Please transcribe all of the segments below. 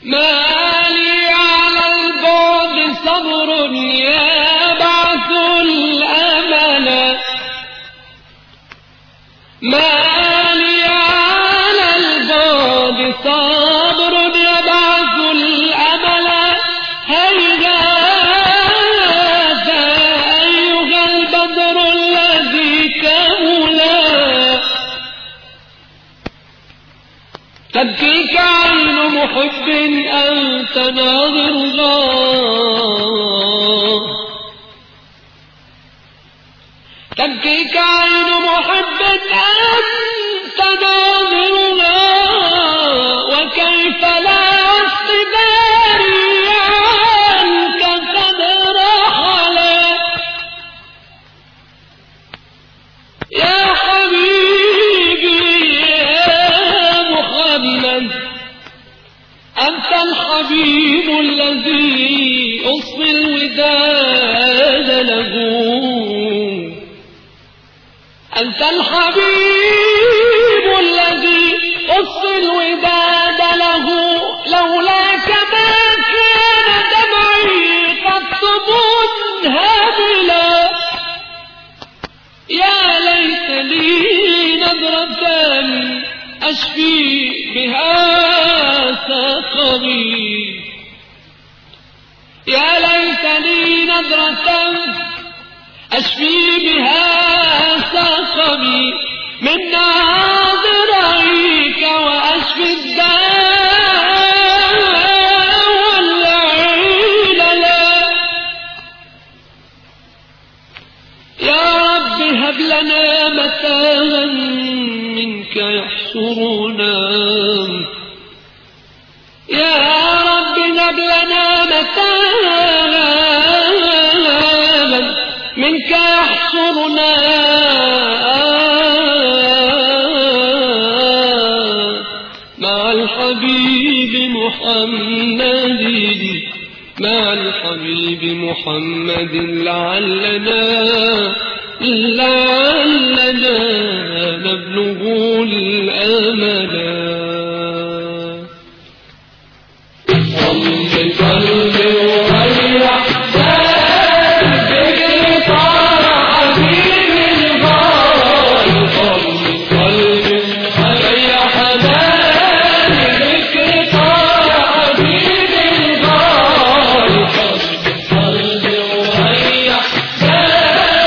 ما لي على البعد صبر يبعث الأمل ما لي على البعد صبر يبعث الأمل هيهات أيها البدر الذي كملا تبكيك عين محب أنت ناظرها تبكيك عين محب أنت ناظرها وكيف لا اصطباري عنك قد رحلا يا حبيبي يا محمد أنت الحبيب الذي أصفي الوداد له أنت الحبيب الذي أصفي الوداد له لولاك ما كان دمعي قد منهملا يا ليت لي نظرة أشفي بها سقمي يا ليت لي نظرة أشفي بها سقمي من ناظريك وأشفي الداء والعللا يا رب هب لنا متاعا منك يحشرنا يا رب هب لنا متاعا منك يحشرنا مع الحبيب محمد مع الحبيب محمد لعلنا نبلغ الأمل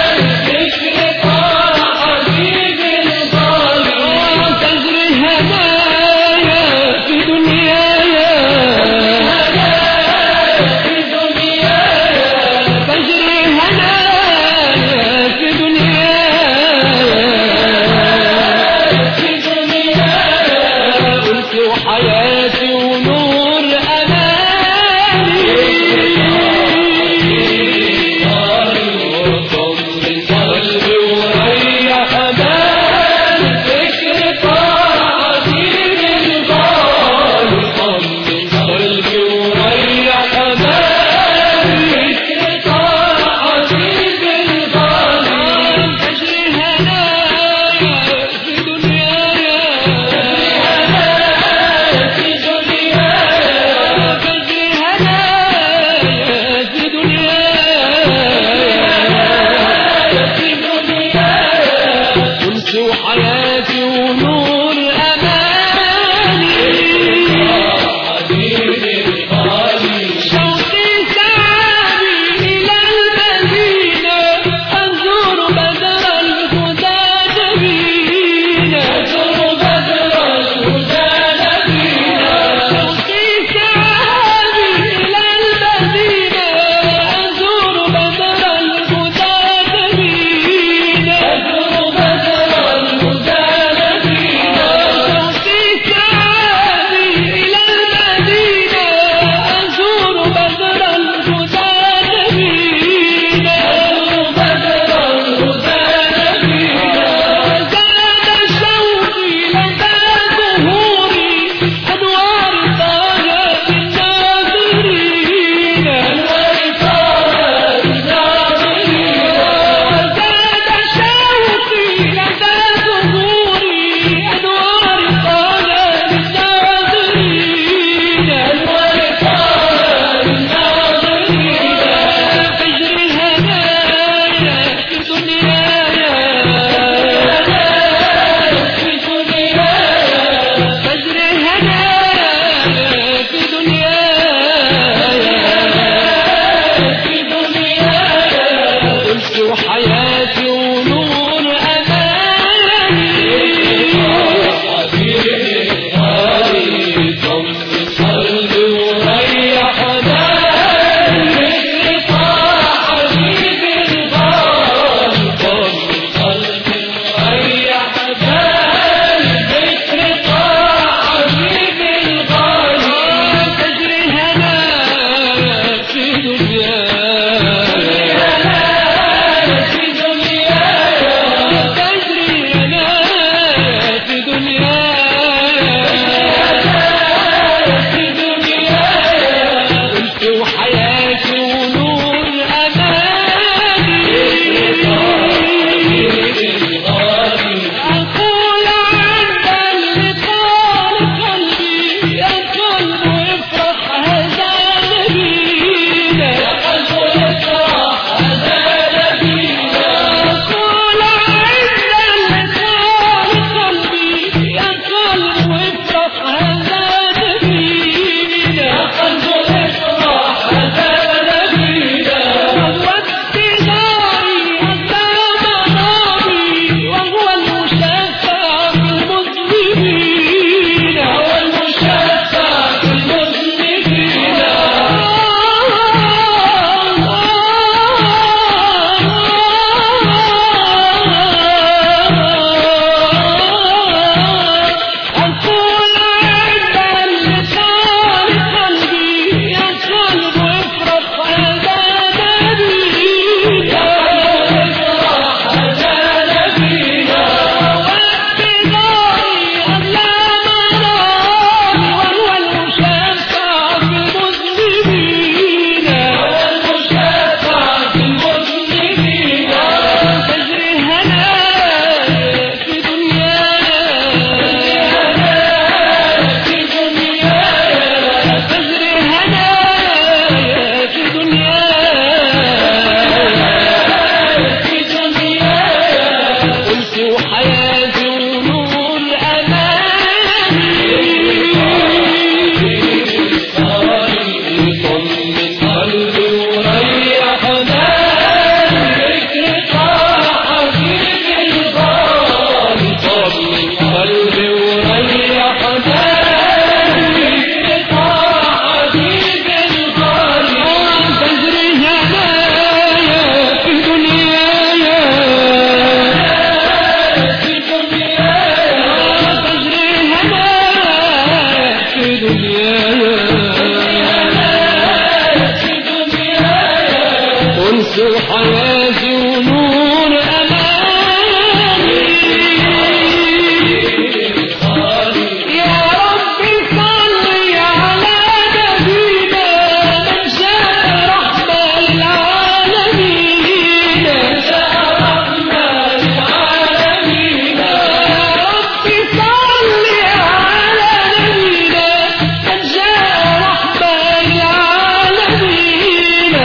تجري هنا حياتي ونور أماني يا رب صل على نبينا من شاء رحمة العالمين يا رب صل على نبينا من شاء رحمة العالمين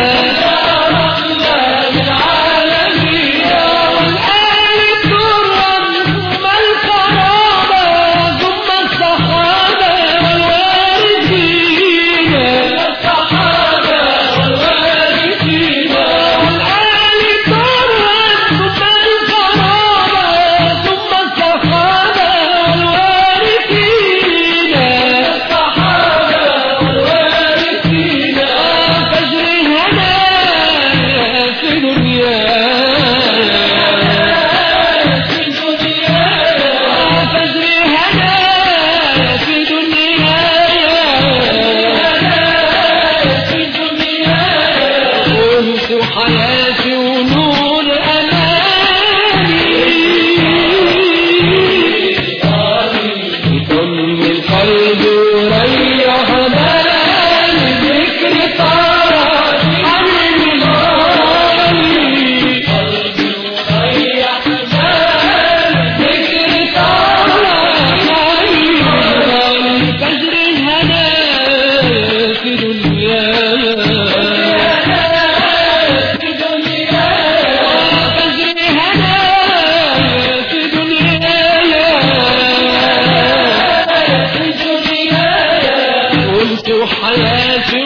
حياتي ونور أماني يطمن القلب وريح بالي ذكر طارت عن المغاني قلبي وريح بالي ذكر طارت عن المغاني فجر الهنا في دنياي حياتي